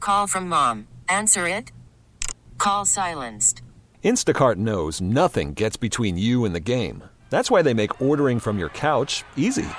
call from mom. Answer it. Call silenced. Instacart knows nothing gets between you and the game. That's why they make ordering from your couch easy.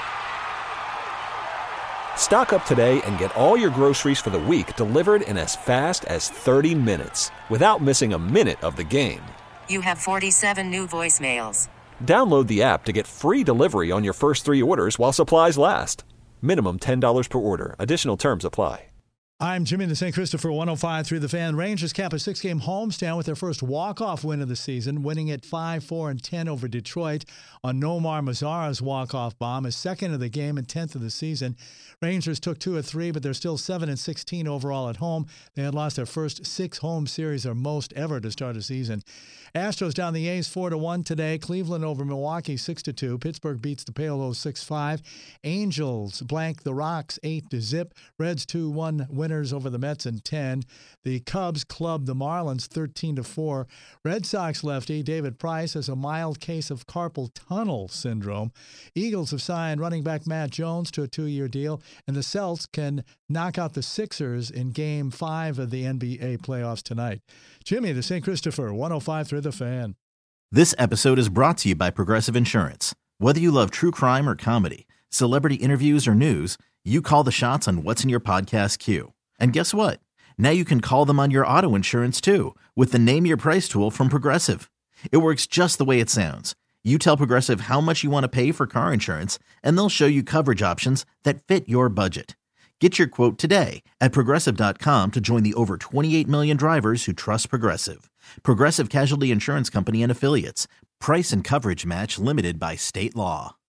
Stock up today and get all your groceries for the week delivered in as fast as 30 minutes without missing a minute of the game. You have 47 new voicemails. Download the app to get free delivery on your first 3 orders while supplies last. Minimum $10 per order. Additional terms apply. I'm Jimmy in the St. Christopher 105.3 The Fan. Rangers cap a 6-game homestand with their first walk-off win of the season, winning at 5-4-10 over Detroit on Nomar Mazara's walk-off bomb, his second of the game and 10th of the season. Rangers took 2 of 3, but they're still 7-16 overall at home. They had lost their first 6 home series, their most ever to start a season. Astros down the A's 4-1 today. Cleveland over Milwaukee 6-2. Pittsburgh beats the Palos 6-5. Angels blank the Rocks 8-0. Reds 2-1 winners over the Mets in 10. The Cubs clubbed the Marlins 13-4. Red Sox lefty David Price has a mild case of carpal tunnel syndrome. Eagles have signed running back Matt Jones to a 2-year deal, and the Celts can knock out the Sixers in Game 5 of the NBA playoffs tonight. Jimmy, the St. Christopher 105.3 The Fan. This episode is brought to you by Progressive Insurance. Whether you love true crime or comedy, celebrity interviews or news, you call the shots on what's in your podcast queue. And guess what? Now you can call them on your auto insurance too with the Name Your Price tool from Progressive. It works just the way it sounds. You tell Progressive how much you want to pay for car insurance, and they'll show you coverage options that fit your budget. Get your quote today at Progressive.com to join the over 28 million drivers who trust Progressive. Progressive Casualty Insurance Company and Affiliates. Price and coverage match limited by state law.